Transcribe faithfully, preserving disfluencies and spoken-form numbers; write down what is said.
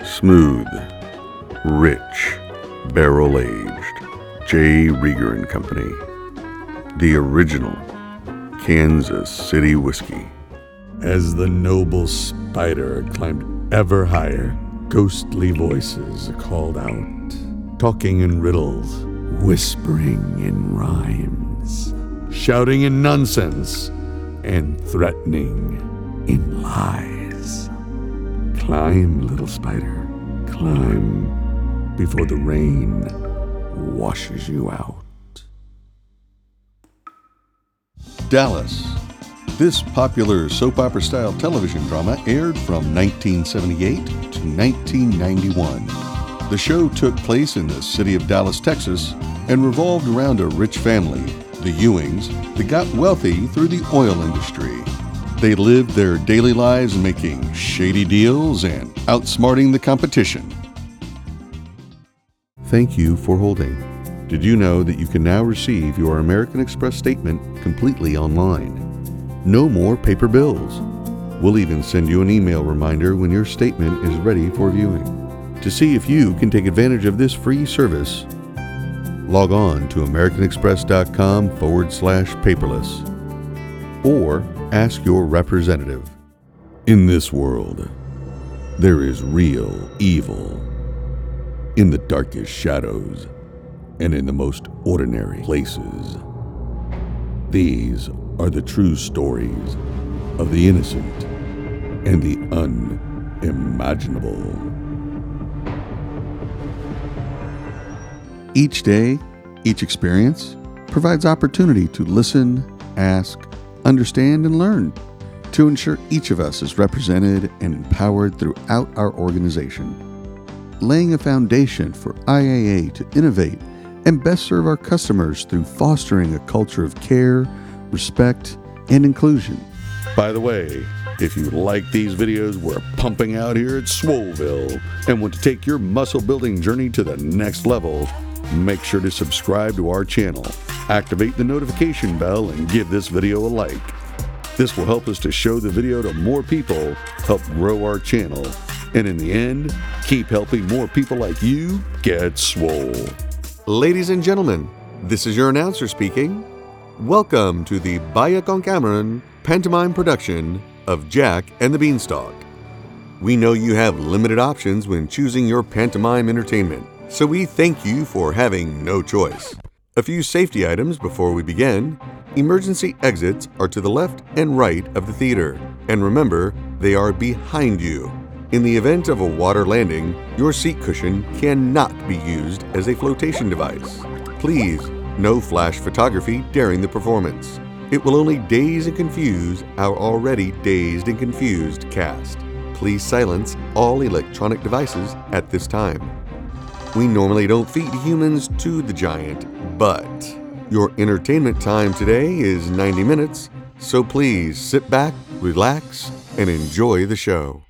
Smooth, rich, barrel-aged, J. Rieger and Company. The original Kansas City whiskey. As the noble spider climbed ever higher, ghostly voices called out, talking in riddles, whispering in rhymes, shouting in nonsense, and threatening in lies. Climb, little spider, climb before the rain washes you out. Dallas. This popular soap opera-style television drama aired from nineteen seventy-eight to nineteen ninety-one. The show took place in the city of Dallas, Texas, and revolved around a rich family, the Ewings, that got wealthy through the oil industry. They lived their daily lives making shady deals and outsmarting the competition. Thank you for holding. Did you know that you can now receive your American Express statement completely online? No more paper bills. We'll even send you an email reminder when your statement is ready for viewing. To see if you can take advantage of this free service, log on to americanexpress.com forward slash paperless or ask your representative. In this world, there is real evil in the darkest shadows and in the most ordinary places. These are the true stories of the innocent and the unimaginable. Each day, each experience provides opportunity to listen, ask, understand, and learn to ensure each of us is represented and empowered throughout our organization, laying a foundation for I A A to innovate and best serve our customers through fostering a culture of care, respect, and inclusion. By the way, if you like these videos we're pumping out here at Swoleville and want to take your muscle building journey to the next level, make sure to subscribe to our channel, activate the notification bell, and give this video a like. This will help us to show the video to more people, help grow our channel, and in the end, keep helping more people like you get swole. Ladies and gentlemen, this is your announcer speaking. Welcome to the Baya con Cameron pantomime production of Jack and the Beanstalk. We know you have limited options when choosing your pantomime entertainment, so we thank you for having no choice. A few safety items before we begin. Emergency exits are to the left and right of the theater, and remember, they are behind you. In the event of a water landing, your seat cushion cannot be used as a flotation device. Please, no flash photography during the performance. It will only daze and confuse our already dazed and confused cast. Please silence all electronic devices at this time. We normally don't feed humans to the giant, but your entertainment time today is ninety minutes, so please sit back, relax, and enjoy the show.